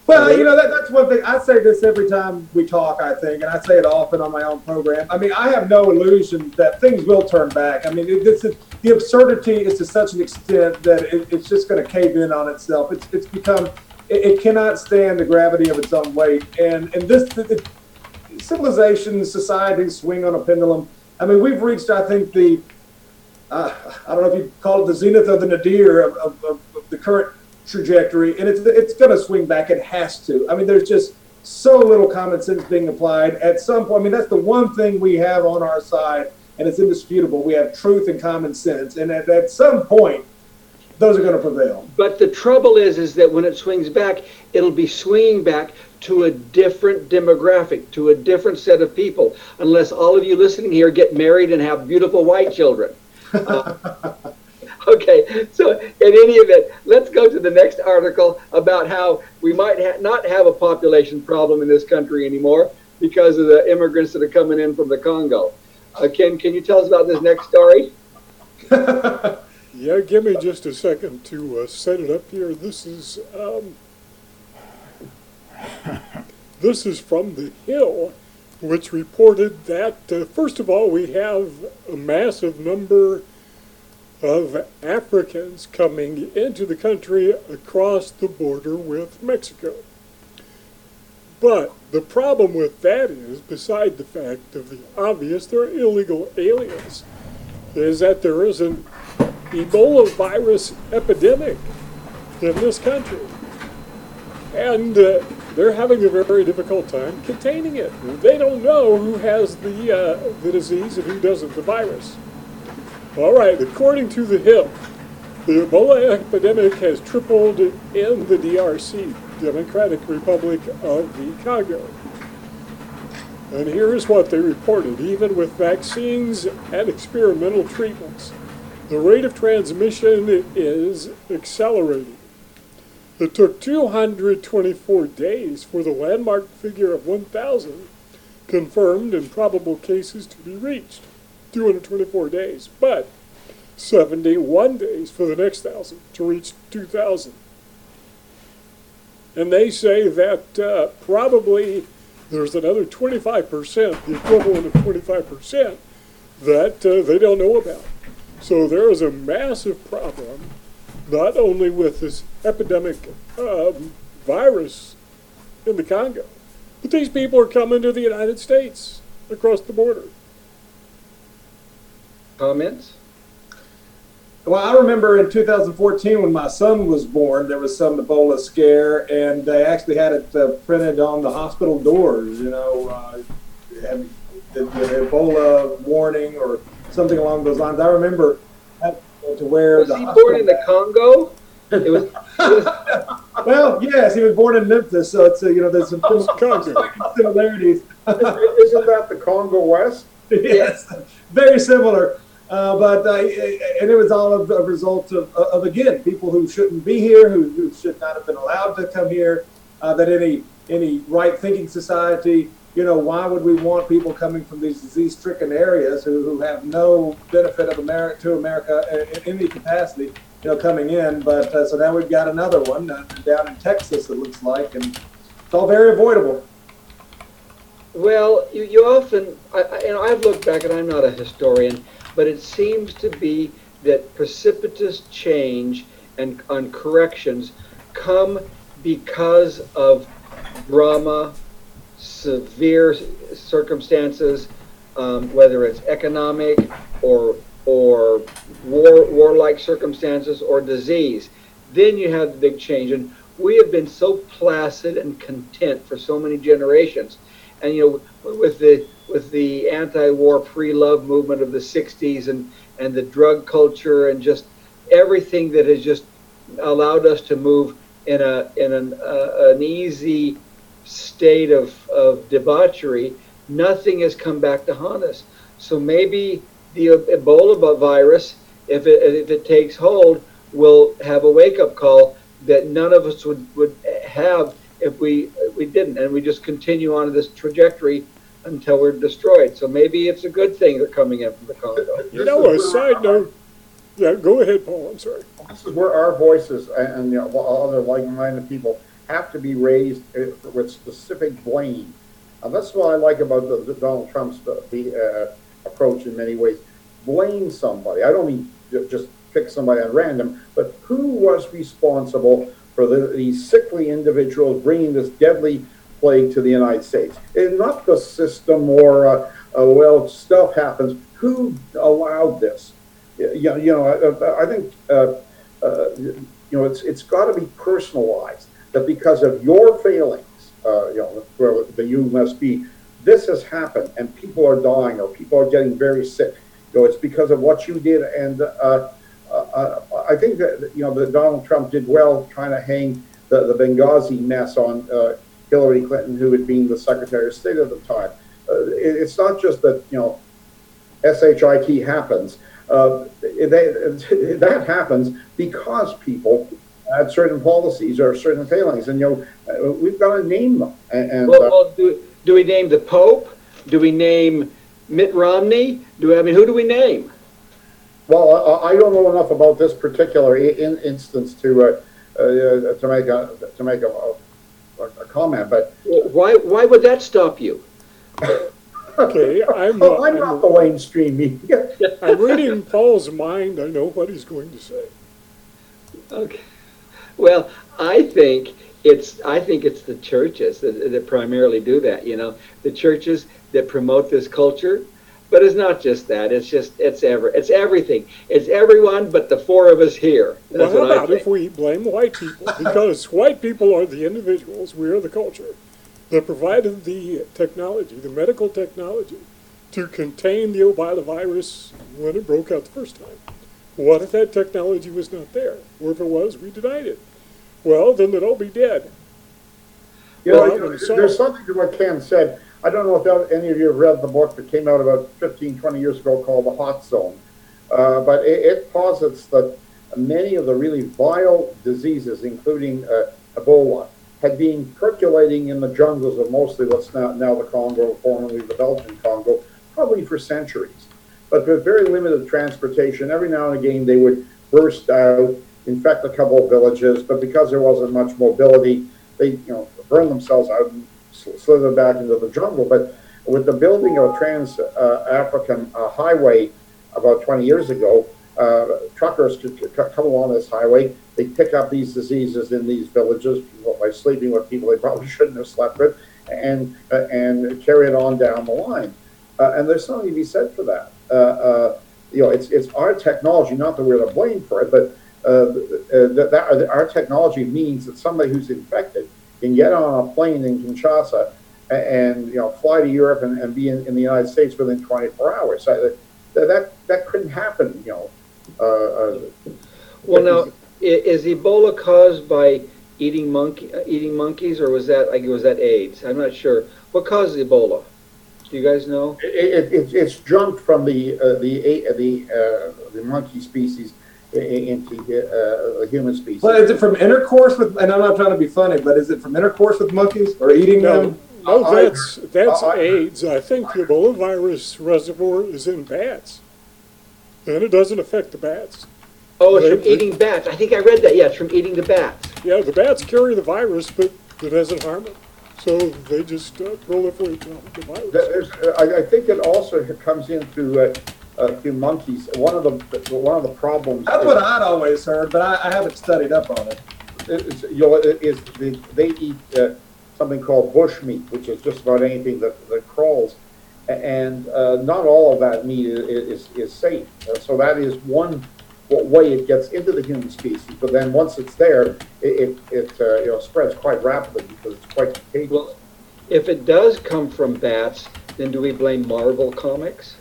Well, you know, that, that's one thing. I say this every time we talk, I think, and I say it often on my own program. I mean, I have no illusion that things will turn back. I mean, it, it's, it, the absurdity is to such an extent that it, it's just going to cave in on itself. It's, it's become, it, it cannot stand the gravity of its own weight. And, and this, the, the civilization, society swing on a pendulum. I mean, we've reached, I think, the, uh, I don't know if you call it the zenith or the nadir of, of, of, of the current trajectory, and it's it's going to swing back. It has to. I mean, there's just so little common sense being applied. At some point, I mean, that's the one thing we have on our side, and it's indisputable. We have truth and common sense, and at, at some point, those are going to prevail. But the trouble is, is that when it swings back, it'll be swinging back to a different demographic, to a different set of people, unless all of you listening here get married and have beautiful white children. Uh, Okay, so in any event, let's go to the next article about how we might ha- not have a population problem in this country anymore because of the immigrants that are coming in from the Congo. Uh, Ken, can you tell us about this next story? Yeah, give me just a second to uh, set it up here. This is um, this is from The Hill, which reported that, uh, first of all, we have a massive number of Africans coming into the country across the border with Mexico. But the problem with that is, beside the fact of the obvious, they're illegal aliens, is that there is an Ebola virus epidemic in this country. And uh, they're having a very difficult time containing it. They don't know who has the, uh, the disease and who doesn't, the virus. All right, according to The Hill, the Ebola epidemic has tripled in the D R C, Democratic Republic of the Congo. And here's what they reported. Even with vaccines and experimental treatments, the rate of transmission is accelerating. It took two hundred twenty-four days for the landmark figure of one thousand confirmed and probable cases to be reached. two hundred twenty-four days, but seventy-one days for the next thousand to reach two thousand. And they say that uh, probably there's another twenty-five percent, the equivalent of twenty-five percent, that uh, they don't know about. So there is a massive problem, not only with this epidemic um, virus in the Congo, but these people are coming to the United States across the border. Comments? Well, I remember in two thousand fourteen when my son was born, there was some Ebola scare, and they actually had it uh, printed on the hospital doors, you know, uh, and the, the Ebola warning or something along those lines. I remember having to wear Was the he hospital born in the Congo? It was, it was Well, yes, he was born in Memphis, so it's, uh, you know, there's some similarities. Isn't that the Congo West? Yes, very similar. Uh, but uh, and it was all of a result of, of again people who shouldn't be here, who, who should not have been allowed to come here. Uh, that any any right-thinking society, you know, why would we want people coming from these disease-stricken areas who, who have no benefit of America to America in any capacity, you know, coming in? But uh, so now we've got another one uh, down in Texas, it looks like, and it's all very avoidable. well, you, you often, I, I, and I've looked back, and I'm not a historian, but it seems to be that precipitous change and on corrections come because of drama, severe circumstances, um, whether it's economic or or war warlike circumstances or disease. Then you have the big change, and we have been so placid and content for so many generations. And you know, with the with the anti-war pre-love movement of the sixties and and the drug culture and just everything that has just allowed us to move in a in an uh, an easy state of of debauchery, nothing has come back to haunt us. So maybe the Ebola virus, if it if it takes hold, will have a wake-up call that none of us would would have if we if we didn't, and we just continue on this trajectory until we're destroyed. So maybe it's a good thing they're coming in from the Congo. You know, a side note. Yeah, go ahead, Paul. I'm sorry. This is where our voices and, and you know, other like-minded people have to be raised uh, with specific blame. And that's what I like about the, the Donald Trump's uh, the, uh, approach in many ways. Blame somebody. I don't mean just pick somebody at random, but who was responsible for the, these sickly individuals bringing this deadly plague to the United States? And not the system or, uh, uh, well, stuff happens. Who allowed this? You, you know, I, I think, uh, uh, you know, it's it's got to be personalized, that because of your failings, uh, you know, where the you must be, this has happened and people are dying or people are getting very sick. You know, it's because of what you did. And uh, uh, I think that, you know, that Donald Trump did well trying to hang the, the Benghazi mess on uh, Hillary Clinton, who had been the Secretary of State at the time. Uh, it, it's not just that, you know, shit happens. Uh, they, that happens because people had certain policies or certain failings, and, you know, we've got to name them. And, and well, uh, well do, do we name the Pope? Do we name Mitt Romney? Do we, I mean, who do we name? Well, I, I don't know enough about this particular in, instance to uh, uh, to make a to make a, a, a comment, but why why would that stop you? Okay, I'm, uh, oh, I'm not the mainstream media. I'm reading Paul's mind. I know what he's going to say. Okay. Well, I think it's I think it's the churches that, that primarily do that. You know, the churches that promote this culture. But it's not just that. It's just it's ever it's everything. It's everyone but the four of us here. That's Well, how what I about think. if we blame white people? Because white people are the individuals, we are the culture, that provided the technology, the medical technology, to contain the Ebola virus when it broke out the first time. What if that technology was not there? Or if it was, we denied it. Well, then they'd all be dead. You know, Well, you know, and so- there's something to what Ken said. I don't know if any of you have read the book that came out about fifteen, twenty years ago called The Hot Zone. Uh, but it, it posits that many of the really vile diseases, including uh, Ebola, had been percolating in the jungles of mostly what's now, now the Congo, formerly the Belgian Congo, probably for centuries. But with very limited transportation, every now and again they would burst out, infect a couple of villages, but because there wasn't much mobility, they, you know, burned themselves out and slithered back into the jungle. But with the building of a trans-African uh, uh, highway about twenty years ago, uh, truckers could, could come along this highway. They pick up these diseases in these villages by sleeping with people they probably shouldn't have slept with, and uh, and carry it on down the line. Uh, and there's something to be said for that. Uh, uh, you know, it's it's our technology, not that we're to blame for it, but uh, that, that our technology means that somebody who's infected can get on a plane in Kinshasa and, you know, fly to Europe and, and be in, in the United States within twenty-four hours. So that, that that couldn't happen, you know. Uh, uh, Well, now, i- is Ebola caused by eating monkey, uh, eating monkeys, or was that like was that AIDS? I'm not sure. What causes Ebola? Do you guys know? it, it, it's jumped from the uh, the uh, the uh, the monkey species i- into uh, the human species. Well, is it from intercourse with? And I'm not trying to be funny, but is it from intercourse with monkeys or eating No, them? no, I- that's that's I- AIDS. I think the Ebola virus reservoir is in bats, and it doesn't affect the bats. Oh, it's They- from eating bats. I think I read that. Yeah, it's from eating the bats. Yeah, the bats carry the virus, but it doesn't harm them. So they just uh, proliferate the, the virus. There's, I, I think it also comes into uh, uh, to monkeys. One of the one of the problems. That's what I'd always heard, but I, I haven't studied up on it. is, you know, is the, they eat uh, something called bush meat, which is just about anything that, that crawls, and uh, not all of that meat is is, is safe. Uh, so that is one way it gets into the human species. But then once it's there, it it, it uh, you know spreads quite rapidly because it's quite contagious. Well, if it does come from bats, then do we blame Marvel Comics?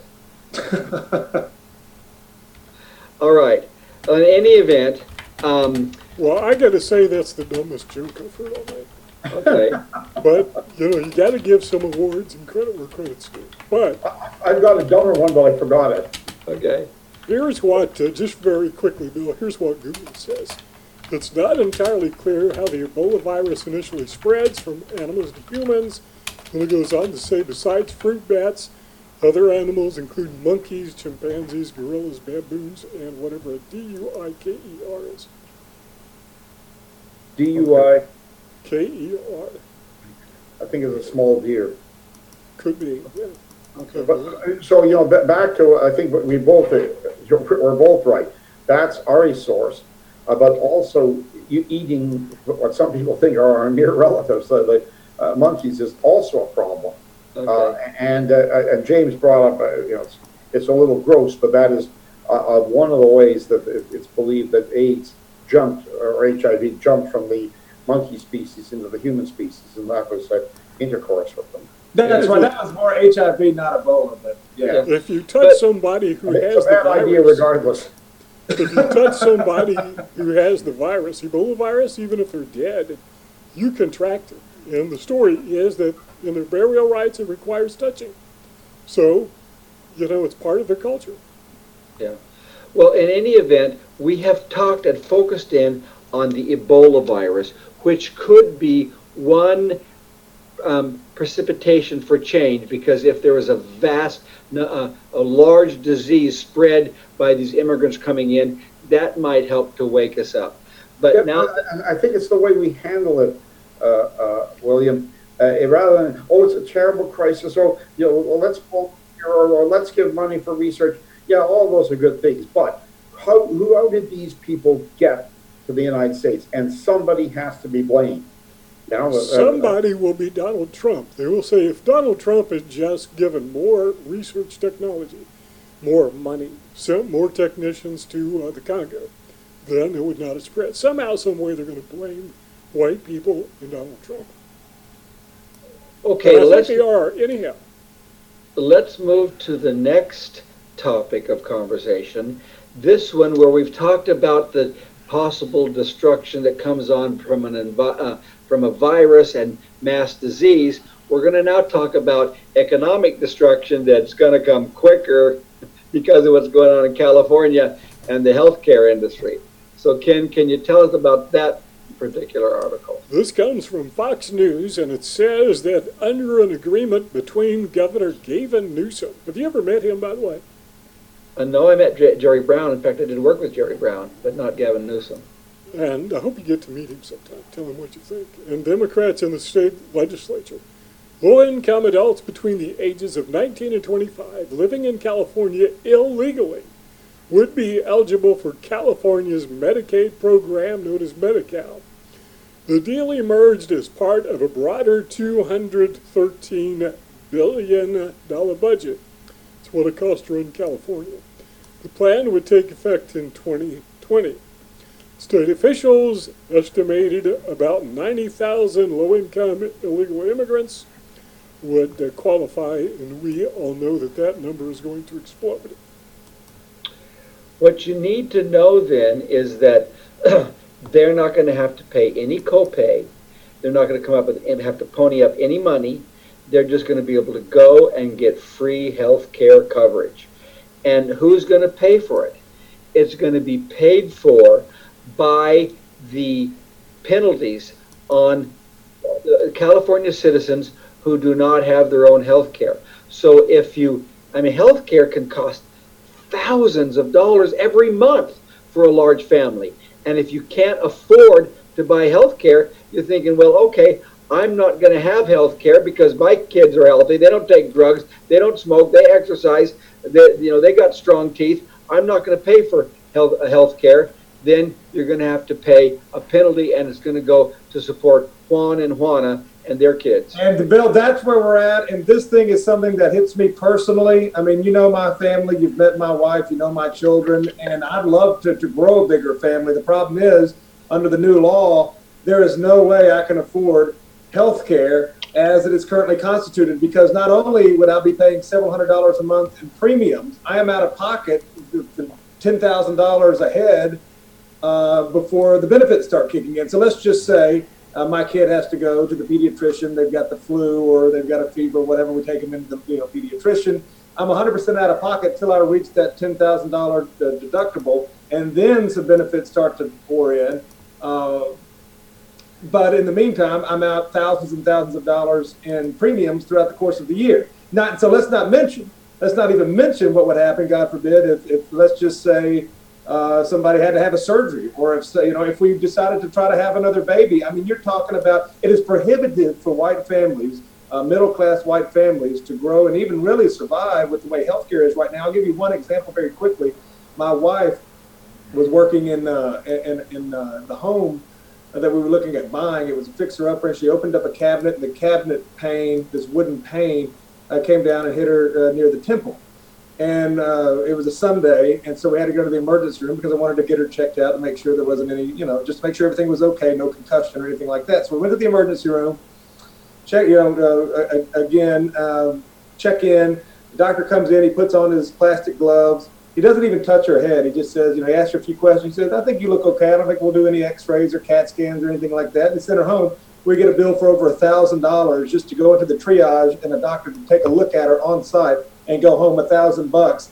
All right. In any event, um, Well, I got to say that's the dumbest joke I've heard all night. okay. But you know, you got to give some awards and credit where credit's due. But I've got a dumber one, but I forgot it. Okay. here's what, uh, just very quickly, Bill. Here's what Google says. It's not entirely clear how the Ebola virus initially spreads from animals to humans. And it goes on to say, besides fruit bats, other animals include monkeys, chimpanzees, gorillas, baboons, and whatever a D U I K E R is. D U I. K E R. I think it's a small deer. Could be. Yeah. But, uh, so, you know, ba- back to, I think we both, uh, we're both right. That's our resource, uh, but also you eating what some people think are our near relatives, uh, the uh, monkeys, is also a problem. Okay. Uh, and, uh, and James brought up, uh, you know, it's, it's a little gross, but that is uh, uh, one of the ways that it, it's believed that AIDS jumped, or H I V jumped from the monkey species into the human species, and that was uh, intercourse with them. That's right. That was more H I V, not Ebola, but yeah. Yeah. If you touch But- somebody who It's has a the bad idea virus, regardless. if you touch somebody who has the virus, Ebola virus, even if they're dead, you contract it. And the story is that in their burial rites, it requires touching. So, you know, it's part of their culture. Yeah. Well, in any event, we have talked and focused in on the Ebola virus, which could be one um, precipitation for change, because if there was a vast, uh, a large disease spread by these immigrants coming in, that might help to wake us up. But Yeah, now, I, I think it's the way we handle it, uh, uh, William. Uh, rather than, oh, it's a terrible crisis, or, you know, well, let's vote here, or, or let's give money for research. Yeah, all those are good things. But how, who, how did these people get to the United States? And somebody has to be blamed. You know, uh, Somebody will be Donald Trump. They will say, if Donald Trump had just given more research technology, more money, sent more technicians to uh, the Congo, then it would not have spread. Somehow, some way, they're going to blame white people and Donald Trump. okay, But I let's think they are, anyhow. let's move to the next topic of conversation. This one, where we've talked about the possible destruction that comes on from an envi- uh, from a virus and mass disease. We're going to now talk about economic destruction that's going to come quicker because of what's going on in California and the healthcare industry. So, Ken, can you tell us about that particular article? This comes from Fox News, and it says that under an agreement between Governor Gavin Newsom, have you ever met him, by the way? I know I met J- Jerry Brown. In fact, I did work with Jerry Brown, but not Gavin Newsom. And I hope you get to meet him sometime. Tell him what you think. And Democrats in the state legislature. Low-income adults between the ages of nineteen and twenty-five living in California illegally would be eligible for California's Medicaid program known as Medi-Cal. The deal emerged as part of a broader two hundred thirteen billion dollars budget. It's what it costs to run California. The plan would take effect in twenty twenty. State officials estimated about ninety thousand low-income illegal immigrants would uh, qualify, and we all know that that number is going to explode. What you need to know then is that they're not going to have to pay any copay. They're not going to come up with and have to pony up any money. They're just going to be able to go and get free health care coverage. And who's going to pay for it? It's going to be paid for by the penalties on uh, California citizens who do not have their own health care. So if you, I mean, health care can cost thousands of dollars every month for a large family. And if you can't afford to buy health care, you're thinking, well, okay, I'm not going to have health care because my kids are healthy. They don't take drugs. They don't smoke. They exercise. They, you know, they got strong teeth. I'm not going to pay for health, health care. Then you're going to have to pay a penalty, and it's going to go to support Juan and Juana and their kids. And Bill, that's where we're at. And this thing is something that hits me personally. I mean, you know my family, you've met my wife, you know my children, and I'd love to, to grow a bigger family. The problem is, under the new law, there is no way I can afford health care as it is currently constituted, because not only would I be paying several hundred dollars a month in premiums, I am out of pocket ten thousand dollars a head uh, before the benefits start kicking in. So let's just say Uh, my kid has to go to the pediatrician. They've got the flu or they've got a fever, whatever. We take them into the you know, pediatrician. I'm one hundred percent out of pocket till I reach that ten thousand dollars uh, deductible, and then some benefits start to pour in. Uh, but in the meantime, I'm out thousands and thousands of dollars in premiums throughout the course of the year. Not so. Let's not mention. Let's not even mention what would happen, God forbid, if, if let's just say uh, somebody had to have a surgery, or if you know if we decided to try to have another baby. I mean, you're talking about it is prohibitive for white families, uh, middle class white families, to grow and even really survive with the way healthcare is right now. I'll give you one example very quickly. My wife was working in uh, in, in uh, the home that we were looking at buying. It was a fixer-upper, and she opened up a cabinet, and the cabinet pane, this wooden pane, uh, came down and hit her uh, near the temple. And uh, it was a Sunday, and so we had to go to the emergency room because I wanted to get her checked out to make sure there wasn't any, you know, just to make sure everything was okay, no concussion or anything like that. So we went to the emergency room, check, you know, uh, again, um, check in. The doctor comes in, he puts on his plastic gloves. He doesn't even touch her head. He just says, you know, he asks her a few questions. He says, I think you look okay. I don't think we'll do any x-rays or CAT scans or anything like that. And they send her home. We get a bill for over a thousand dollars just to go into the triage and a doctor to take a look at her on site and go home a thousand bucks.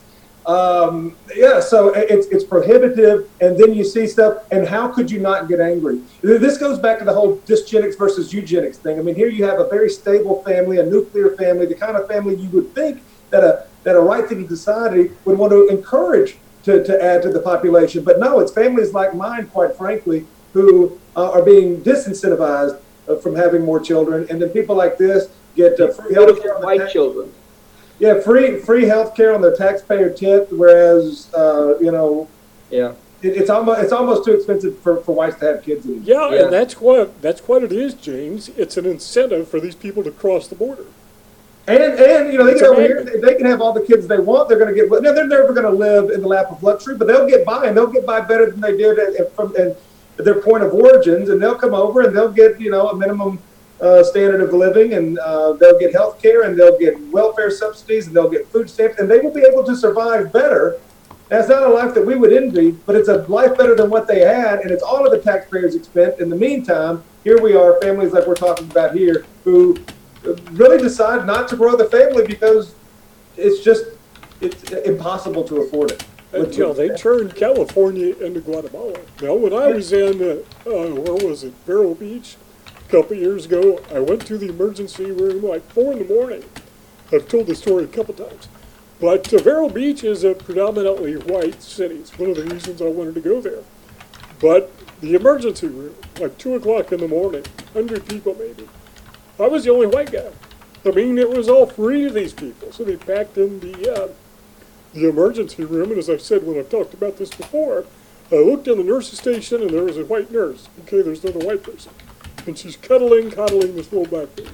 Um, yeah, so it's it's prohibitive, and then you see stuff, and how could you not get angry? This goes back to the whole dysgenics versus eugenics thing. I mean, here you have a very stable family, a nuclear family, the kind of family you would think that a that a right-thinking society would want to encourage to, to add to the population. But no, it's families like mine, quite frankly, who uh, are being disincentivized uh, from having more children, and then people like this get uh, free health care on white tax- children. Yeah, free free health care on their taxpayer tip, whereas uh, you know, Yeah. it, it's almost it's almost too expensive for, for whites to have kids anymore. Yeah, Yeah. and that's what that's what it is, James. It's an incentive for these people to cross the border. And and you know they It's get a over here, magnet. they, they can have all the kids they want. They're going to get no, they're never going to live in the lap of luxury, but they'll get by, and they'll get by better than they did at, at, from at their point of origins. And they'll come over and they'll get you know a minimum uh, standard of living, and uh, they'll get health care, and they'll get welfare subsidies, and they'll get food stamps, and they will be able to survive better. That's not a life that we would envy, but it's a life better than what they had, and it's all of the taxpayers' expense. In the meantime, here we are, families like we're talking about here, who really decide not to grow the family because it's just it's impossible to afford it. Until they turned California into Guatemala. Now, when I was in, uh, uh, where was it, Vero Beach, a couple years ago, I went to the emergency room like four in the morning. I've told the story a couple times. But uh, Vero Beach is a predominantly white city. It's one of the reasons I wanted to go there. But the emergency room, like two o'clock in the morning, one hundred people maybe. I was the only white guy. I mean, it was all free to these people. So they packed in the uh, the emergency room, and as I said when I've talked about this before, I looked in the nurse's station, and there was a white nurse. Okay, there's not a white person. And she's cuddling, coddling this little black baby.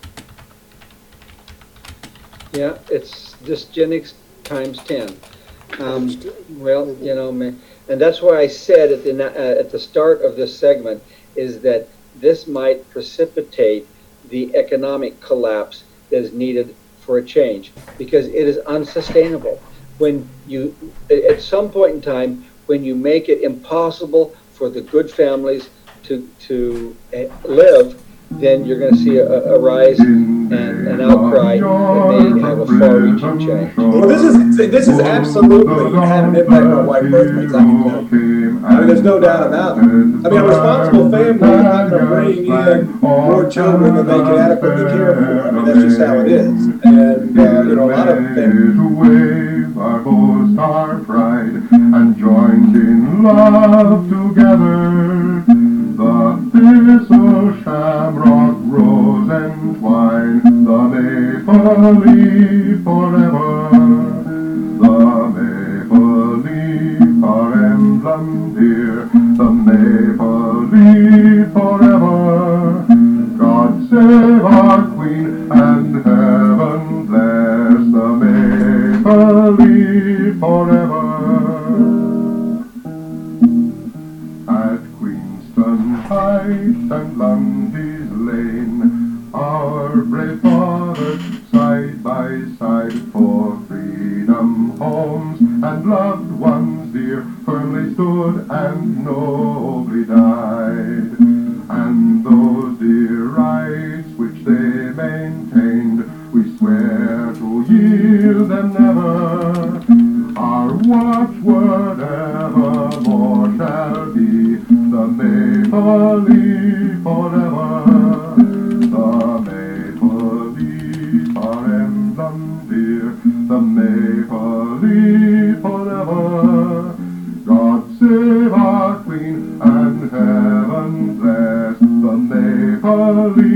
Yeah, it's dysgenics times ten. Um, well, you know, man, and that's why I said at the uh, at the start of this segment is that this might precipitate the economic collapse that is needed for a change, because it is unsustainable. When you, at some point in time, when you make it impossible for the good families to to uh, live, then you're going to see a, a rise and an outcry that may have a far-reaching change. Well, this is this is absolutely had an impact on white birth rates. I can tell you. I mean, there's no doubt about it. I mean, a responsible family is not going to bring in more children than they can adequately care for. I mean, that's just how it is. And uh, you know, a lot of families our boast, our pride, and joined in love together. The thistle, shamrock, rose, and twine, the maple leaf forever. The maple leaf, our emblem dear, the maple leaf forever. God save our Queen, and heaven bless the maple leaf forever. At Queenston Heights and Lundy's Lane, our brave fathers side by side for freedom, homes, and loved ones dear, firmly stood and nobly died. And those dear rights which they maintained, we swear to yield them never. Our watchword evermore shall be the maple leaf forever. The maple leaf, our emblem dear, the maple leaf forever. God save our Queen, and heaven bless the Maple Leaf.